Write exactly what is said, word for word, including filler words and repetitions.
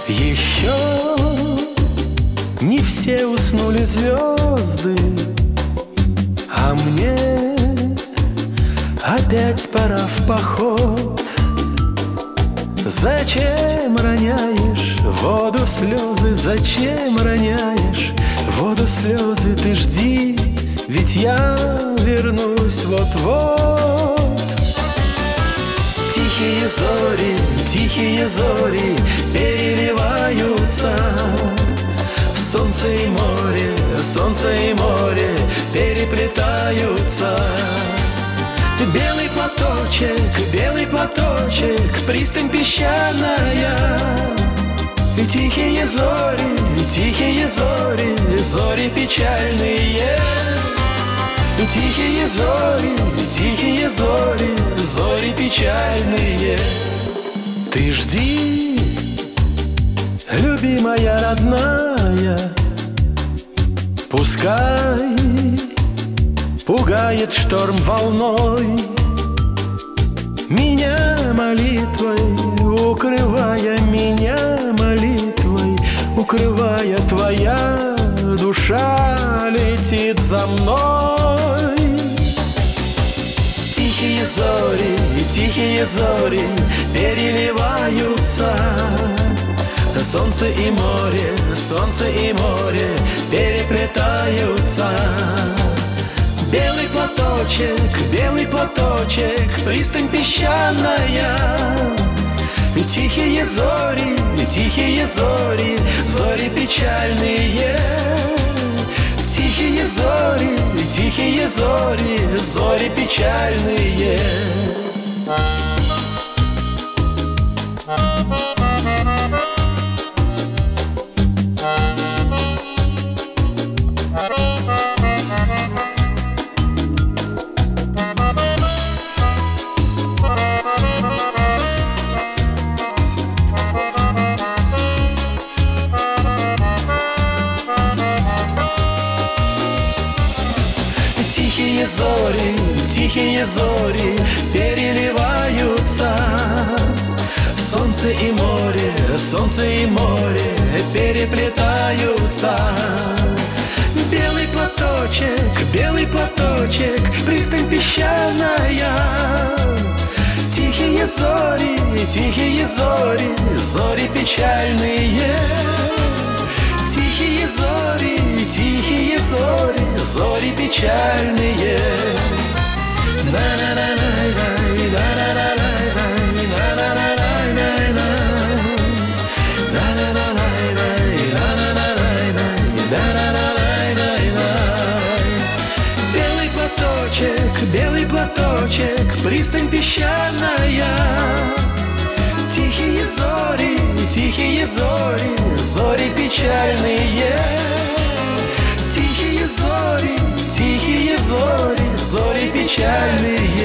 Еще не все уснули звезды, а мне опять пора в поход. Зачем роняешь в воду слезы? Зачем роняешь в воду слезы? Ты жди, ведь я вернусь вот-вот. Тихие зори, тихие зори переливаются. Солнце и море, солнце и море переплетаются. Белый платочек, белый платочек, пристань песчаная. И тихие зори, тихие зори, зори печальные. И тихие зори, тихие зори, зори печальные. Ты жди, любимая родная, пускай пугает шторм волной меня молитвой, укрывая меня молитвой, укрывая, твоя душа летит за мной. Тихие зори, тихие зори переливаются. Солнце и море, солнце и море переплетаются. Белый платочек, белый платочек, пристань песчаная. И тихие зори, и тихие зори, зори печальные. Тихие зори, и тихие зори, зори печальные. Тихие зори, тихие зори переливаются. Солнце и море, солнце и море переплетаются. Белый платочек, белый платочек, пристань песчаная. Тихие зори, тихие зори, зори печальные. Тихие зори, тихие зори, зори печальные. Белый платочек, белый платочек, пристань песчаная. Тихие зори, тихие зори, зори печальные. Тихие зори, тихие зори, зори печальные.